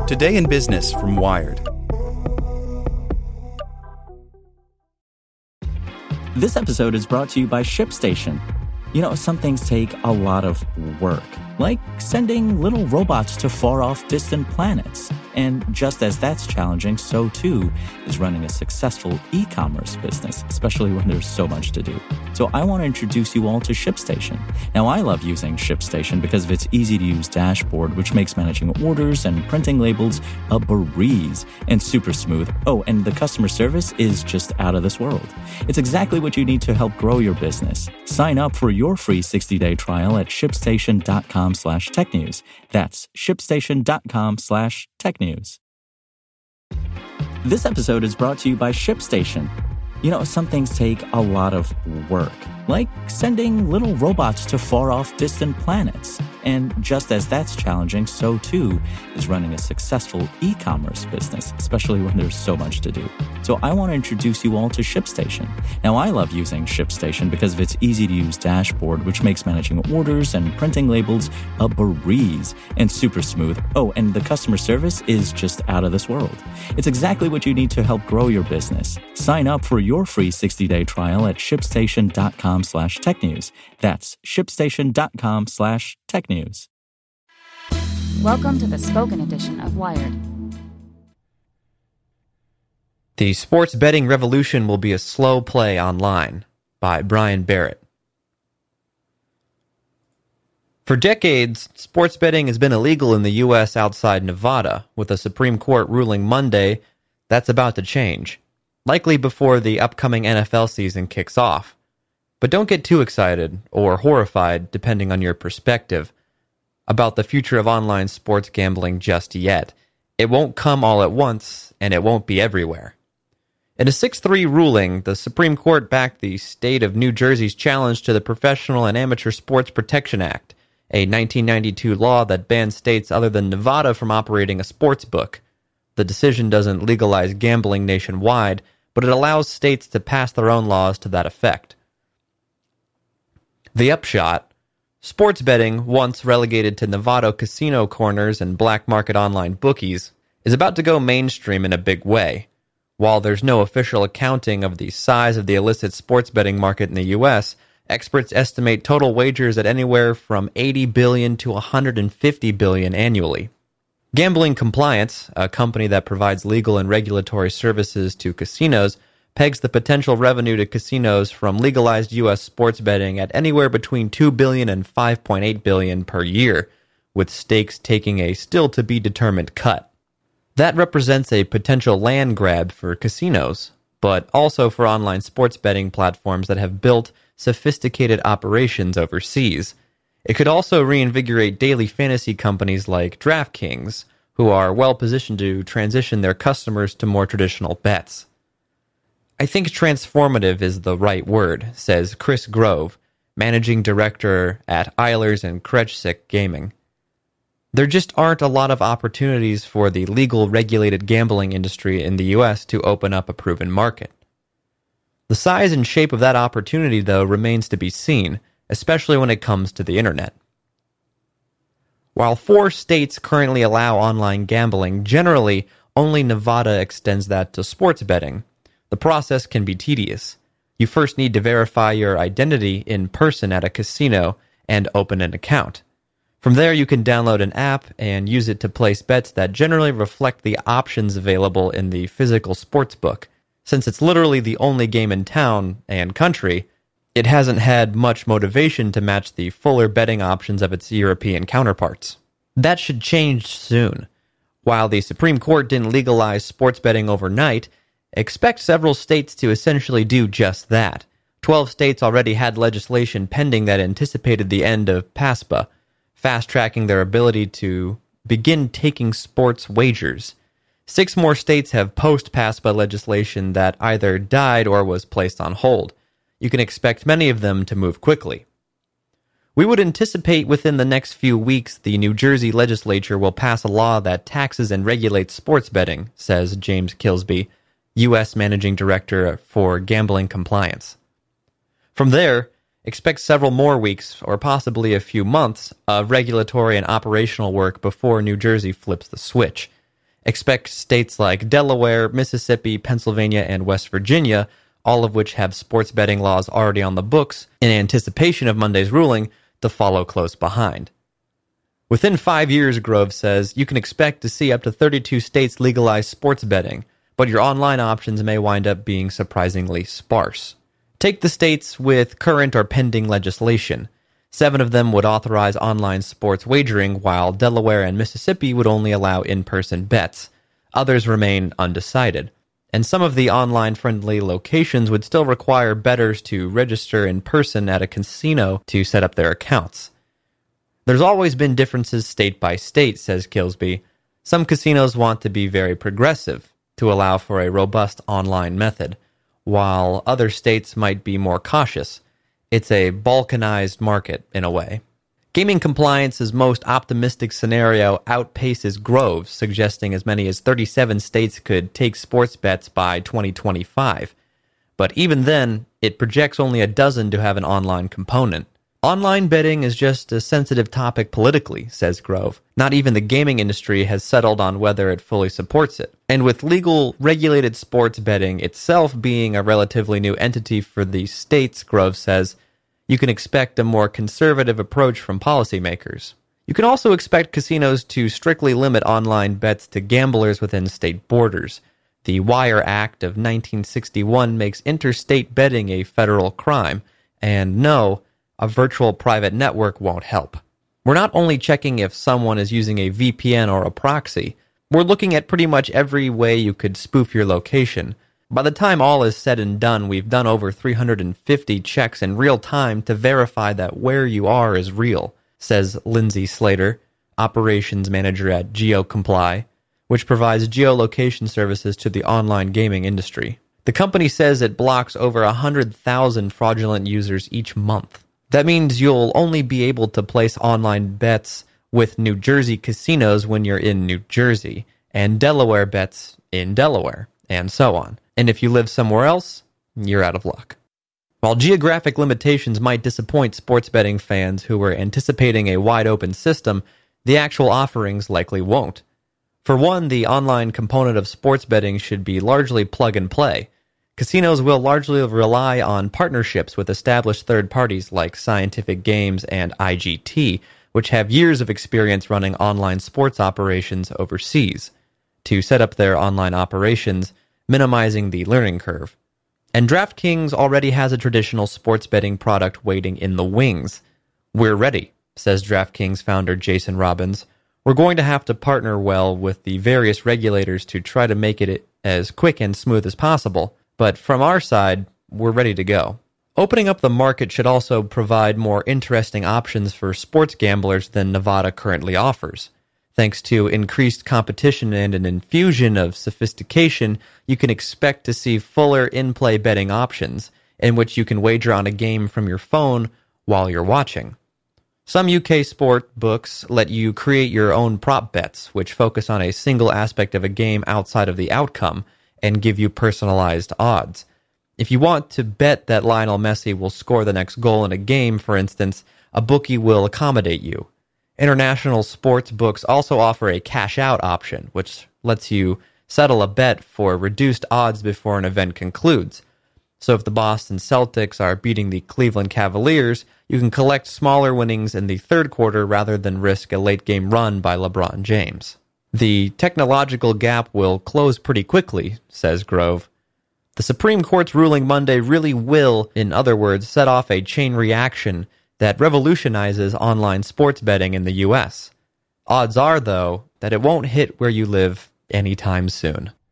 Today in Business from Wired. This episode is brought to you by ShipStation. You know, some things take a lot of work, like sending little robots to far-off distant planets. And just as that's challenging, so too is running a successful e-commerce business, especially when there's so much to do. So I want to introduce you all to ShipStation. Now, I love using ShipStation because of its easy-to-use dashboard, which makes managing orders and printing labels a breeze and super smooth. Oh, and the customer service is just out of this world. It's exactly what you need to help grow your business. Sign up for your free 60-day trial at shipstation.com/technews. That's shipstation.com/technews. This episode is brought to you by ShipStation. You know, some things take a lot of work, like sending little robots to far-off distant planets. And just as that's challenging, so too is running a successful e-commerce business, especially when there's so much to do. So I want to introduce you all to ShipStation. Now, I love using ShipStation because of its easy-to-use dashboard, which makes managing orders and printing labels a breeze and super smooth. Oh, and the customer service is just out of this world. It's exactly what you need to help grow your business. Sign up for your free 60-day trial at shipstation.com/technews. That's shipstation.com/technews. Welcome to the spoken edition of Wired. The Sports Betting Revolution Will Be a Slow Play Online by Brian Barrett. For decades, sports betting has been illegal in the U.S. outside Nevada, with a Supreme Court ruling Monday that's about to change, likely before the upcoming NFL season kicks off. But don't get too excited, or horrified, depending on your perspective, about the future of online sports gambling just yet. It won't come all at once, and it won't be everywhere. In a 6-3 ruling, the Supreme Court backed the state of New Jersey's challenge to the Professional and Amateur Sports Protection Act, a 1992 law that bans states other than Nevada from operating a sports book. The decision doesn't legalize gambling nationwide, but it allows states to pass their own laws to that effect. The upshot: sports betting, once relegated to Nevada casino corners and black market online bookies, is about to go mainstream in a big way. While there's no official accounting of the size of the illicit sports betting market in the U.S., experts estimate total wagers at anywhere from $80 billion to $150 billion annually. Gambling Compliance, a company that provides legal and regulatory services to casinos, pegs the potential revenue to casinos from legalized U.S. sports betting at anywhere between $2 billion and $5.8 billion per year, with stakes taking a still-to-be-determined cut. That represents a potential land grab for casinos, but also for online sports betting platforms that have built sophisticated operations overseas. It could also reinvigorate daily fantasy companies like DraftKings, who are well-positioned to transition their customers to more traditional bets. I think transformative is the right word, says Chris Grove, managing director at Eilers & Krejcik Gaming. There just aren't a lot of opportunities for the legal regulated gambling industry in the U.S. to open up a proven market. The size and shape of that opportunity, though, remains to be seen, especially when it comes to the internet. While 4 states currently allow online gambling, generally only Nevada extends that to sports betting. The process can be tedious. You first need to verify your identity in person at a casino and open an account. From there, you can download an app and use it to place bets that generally reflect the options available in the physical sports book. Since it's literally the only game in town and country, it hasn't had much motivation to match the fuller betting options of its European counterparts. That should change soon. While the Supreme Court didn't legalize sports betting overnight, expect several states to essentially do just that. 12 states already had legislation pending that anticipated the end of PASPA, fast-tracking their ability to begin taking sports wagers. 6 more states have post-PASPA legislation that either died or was placed on hold. You can expect many of them to move quickly. We would anticipate within the next few weeks the New Jersey legislature will pass a law that taxes and regulates sports betting, says James Kilsby, U.S. Managing Director for Gambling Compliance. From there, expect several more weeks, or possibly a few months, of regulatory and operational work before New Jersey flips the switch. Expect states like Delaware, Mississippi, Pennsylvania, and West Virginia, all of which have sports betting laws already on the books in anticipation of Monday's ruling, to follow close behind. Within 5 years, Grove says, you can expect to see up to 32 states legalize sports betting, but your online options may wind up being surprisingly sparse. Take the states with current or pending legislation. 7 of them would authorize online sports wagering, while Delaware and Mississippi would only allow in-person bets. Others remain undecided. And some of the online-friendly locations would still require bettors to register in person at a casino to set up their accounts. There's always been differences state by state, says Kilsby. Some casinos want to be very progressive, to allow for a robust online method, while other states might be more cautious. It's a balkanized market, in a way. Gaming Compliance's most optimistic scenario outpaces Grove's, suggesting as many as 37 states could take sports bets by 2025. But even then, it projects only a dozen to have an online component. Online betting is just a sensitive topic politically, says Grove. Not even the gaming industry has settled on whether it fully supports it. And with legal, regulated sports betting itself being a relatively new entity for these states, Grove says, you can expect a more conservative approach from policymakers. You can also expect casinos to strictly limit online bets to gamblers within state borders. The Wire Act of 1961 makes interstate betting a federal crime, and no, a virtual private network won't help. We're not only checking if someone is using a VPN or a proxy, we're looking at pretty much every way you could spoof your location. By the time all is said and done, we've done over 350 checks in real time to verify that where you are is real, says Lindsay Slater, operations manager at GeoComply, which provides geolocation services to the online gaming industry. The company says it blocks over 100,000 fraudulent users each month. That means you'll only be able to place online bets with New Jersey casinos when you're in New Jersey, and Delaware bets in Delaware, and so on. And if you live somewhere else, you're out of luck. While geographic limitations might disappoint sports betting fans who were anticipating a wide-open system, the actual offerings likely won't. For one, the online component of sports betting should be largely plug-and-play. Casinos will largely rely on partnerships with established third parties like Scientific Games and IGT, which have years of experience running online sports operations overseas, to set up their online operations, minimizing the learning curve. And DraftKings already has a traditional sports betting product waiting in the wings. We're ready, says DraftKings founder Jason Robbins. We're going to have to partner well with the various regulators to try to make it as quick and smooth as possible. But from our side, we're ready to go. Opening up the market should also provide more interesting options for sports gamblers than Nevada currently offers. Thanks to increased competition and an infusion of sophistication, you can expect to see fuller in-play betting options, in which you can wager on a game from your phone while you're watching. Some UK sport books let you create your own prop bets, which focus on a single aspect of a game outside of the outcome, and give you personalized odds. If you want to bet that Lionel Messi will score the next goal in a game, for instance, a bookie will accommodate you. International sports books also offer a cash-out option, which lets you settle a bet for reduced odds before an event concludes. So if the Boston Celtics are beating the Cleveland Cavaliers, you can collect smaller winnings in the third quarter rather than risk a late-game run by LeBron James. The technological gap will close pretty quickly, says Grove. The Supreme Court's ruling Monday really will, in other words, set off a chain reaction that revolutionizes online sports betting in the U.S. Odds are, though, that it won't hit where you live anytime soon.